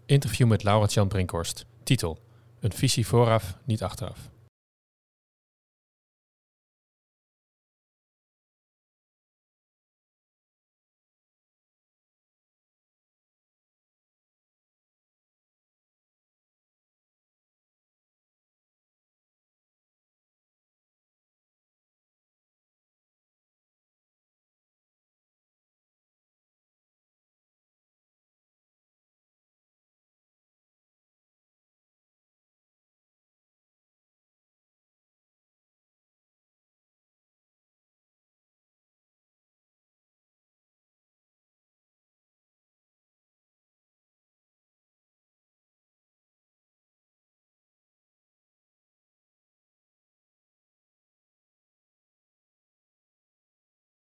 Interview met Laurens-Jan Brinkhorst. Titel: Een visie vooraf, niet achteraf.